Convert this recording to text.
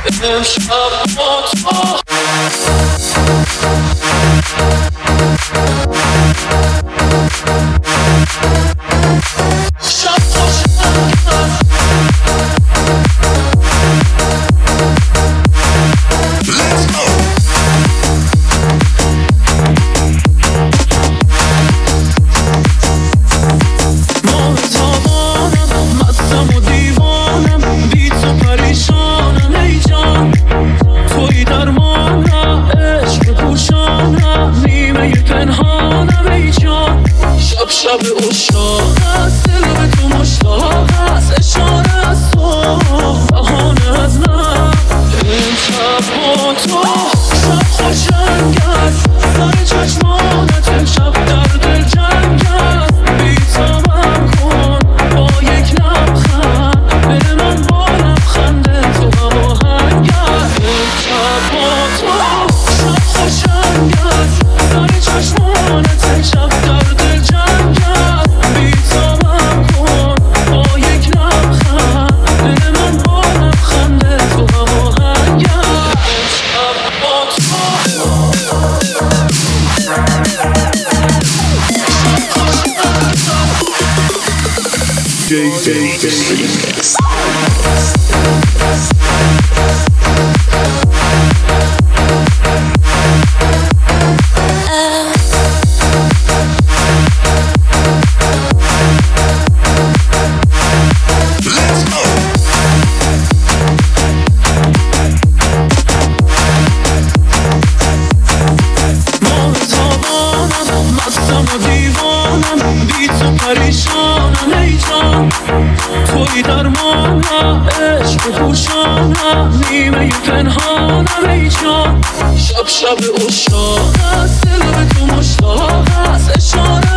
امشب با تو شب خوشم هست. Let's go. ماتوانم مستم و دیوانم بی تو پریشانم ای جان توی درمانم عشق پوشانم نیمه پنهانم ای جان شب شب عشاق است دل به تو مشتاق است اشاره از تو بهانه از من امشب با تو شب خوشنگ است سر چشمانت امشب در دل جنگ است بی تمام کن با یک لبخند دل من با لبخند تو هماهنگ است امشب با تو شب خوشنگ است سر چشمانت امشب در دل جنگ است بی تمام کن با یک لبخند دل من با لبخند تو هماهنگ است امشب با تو Remix. بی تو پریشانم ای جان توی درمانم عشق پوشانم نیمه پنهانم ای جان شب شب عشاق است دل به تو مشتاق است اشاره